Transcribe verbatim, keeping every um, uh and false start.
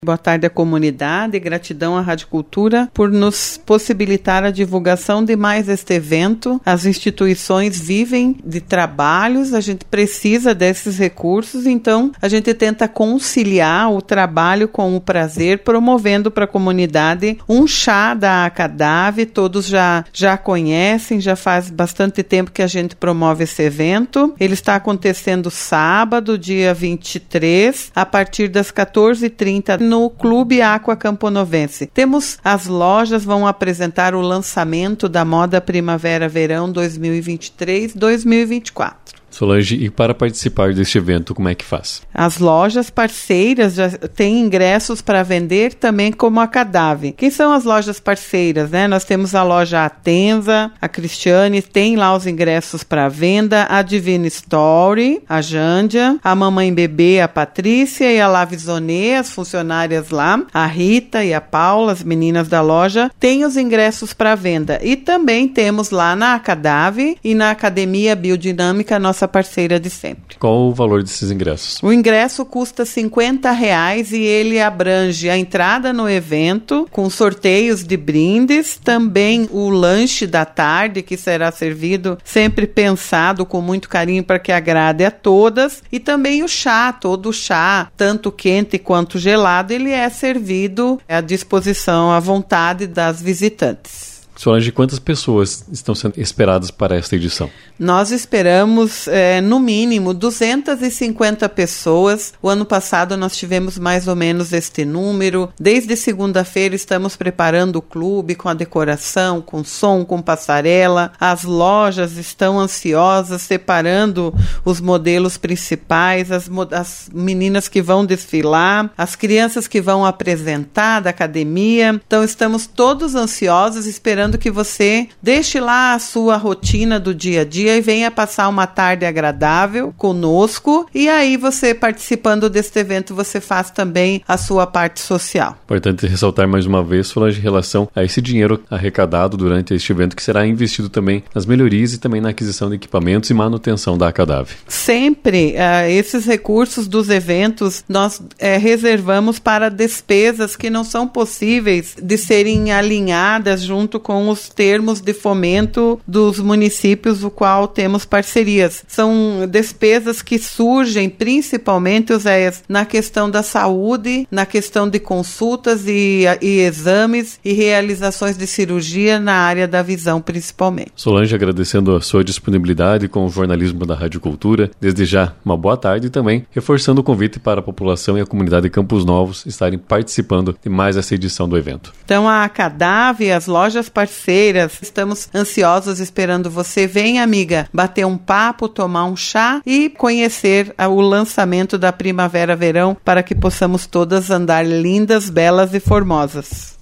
Boa tarde à comunidade, gratidão à Rádio Cultura por nos possibilitar a divulgação de mais este evento. As instituições vivem de trabalhos, a gente precisa desses recursos, então a gente tenta conciliar o trabalho com o prazer, promovendo para a comunidade um chá da Acadave. Todos já, já conhecem, já faz bastante tempo que a gente promove esse evento. Ele está acontecendo sábado, dia vinte e três, a partir das quatorze e trinta no Clube Aqua Camponovense. Temos as lojas, vão apresentar o lançamento da moda Primavera-Verão dois mil e vinte e três dois mil e vinte e quatro. Solange, e para participar deste evento, como é que faz? As lojas parceiras já têm ingressos para vender também como a Acadave. Quem são as lojas parceiras, né? Nós temos a loja Atenza, a Cristiane tem lá os ingressos para venda, a Divine Story, a Jândia, a Mamãe Bebê, a Patrícia e a Lavizonê, as funcionárias lá, a Rita e a Paula, as meninas da loja, têm os ingressos para venda. E também temos lá na Acadave e na Academia Biodinâmica, nossa parceira de sempre. Qual o valor desses ingressos? O ingresso custa cinquenta reais e ele abrange a entrada no evento, com sorteios de brindes, também o lanche da tarde, que será servido, sempre pensado com muito carinho para que agrade a todas, e também o chá, todo o chá, tanto quente quanto gelado, ele é servido à disposição, à vontade das visitantes. Solange, quantas pessoas estão sendo esperadas para esta edição? Nós esperamos, é, no mínimo, duzentas e cinquenta pessoas. O ano passado nós tivemos mais ou menos este número. Desde segunda-feira estamos preparando o clube com a decoração, com som, com passarela. As lojas estão ansiosas, separando os modelos principais, as, as meninas que vão desfilar, as crianças que vão apresentar da academia. Então estamos todos ansiosos, esperando que você deixe lá a sua rotina do dia a dia e venha passar uma tarde agradável conosco, e aí você, participando deste evento, você faz também a sua parte social. Importante ressaltar mais uma vez, Solange, em relação a esse dinheiro arrecadado durante este evento, que será investido também nas melhorias e também na aquisição de equipamentos e manutenção da Acadave. Sempre, uh, esses recursos dos eventos nós uh, reservamos para despesas que não são possíveis de serem alinhadas junto com os termos de fomento dos municípios, o qual temos parcerias. São despesas que surgem principalmente, Oséias, na questão da saúde, na questão de consultas e, e exames e realizações de cirurgia na área da visão, principalmente. Solange, agradecendo a sua disponibilidade com o jornalismo da Rádio Cultura, desde já uma boa tarde, e também reforçando o convite para a população e a comunidade de Campos Novos estarem participando de mais essa edição do evento. Então a Acadave e as lojas parceiras, estamos ansiosos esperando você. Venha, amiga, bater um papo, tomar um chá e conhecer o lançamento da Primavera-Verão, para que possamos todas andar lindas, belas e formosas.